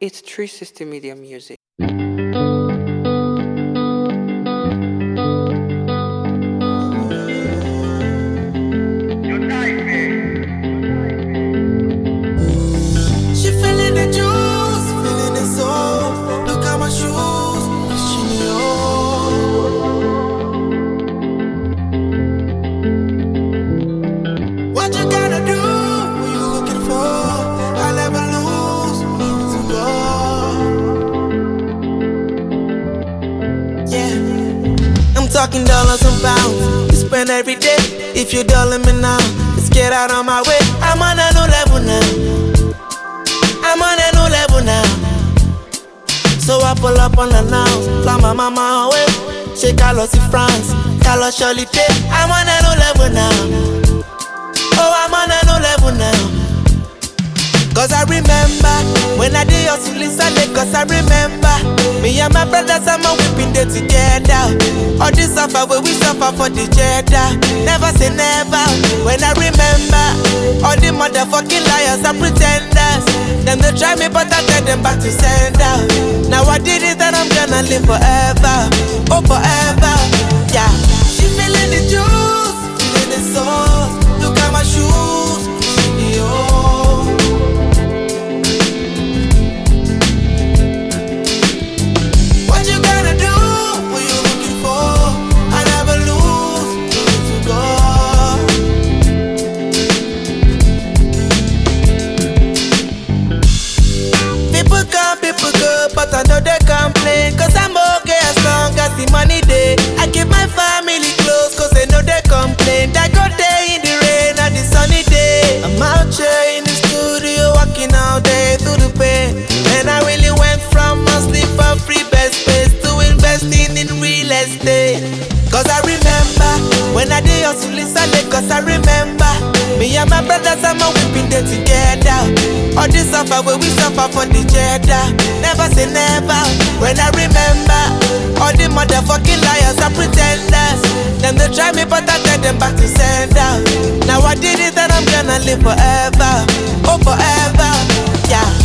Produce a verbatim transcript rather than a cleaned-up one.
It's three sixty Media Music. She feeling the juice, feeling the soul. Look at my shoes, Christian Dior. What you gotta do? Who you looking for? I'll never lose. Need to go. Yeah, I'm talking dollars and pounds. You spend every day. If you dollar me now, let's get out of my way. I'm on a new level now. I'm on a new level now. So I pull up on the now. Fly my mama away. Shake Carlos in France. Carlos Charlie Day. I'm on a new level now. Oh, I'm on a new level now. Cause I remember when I did hustle in Sunday. Cause I remember me and my brothers and my whipping day together. All this suffer where we suffer for the cheddar. Never say never. When I remember all the motherfucking liars and pretenders. Them they try me but I tell them back to sender. Now I did it and I'm gonna live forever. Oh forever. Yeah. She feeling the juice, feeling the sauce. Look at my shoes, yo. But I know they complain, cause I'm okay as long as the money day. I keep my family close, cause they know they complain. I go day in the rain or the sunny day. I'm out here in the studio, walking all day through the pain. And I really went from mostly for free best space to investing in real estate. Cause I remember when I did hustle in Sunday. Cause I remember me and my brothers and my whipping day together. All this suffer where we suffer for the cheddar. Never say never. When I remember all the motherfucking liars and pretenders. Them they try me but I tell them back to sender. Now I did it and I'm gonna live forever. Oh forever. Yeah.